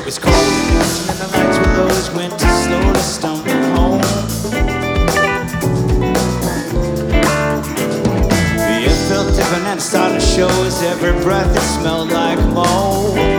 was cold and the lights were low as winter slowly stumbled home. The air felt different and it started to show as every breath it smelled like mold.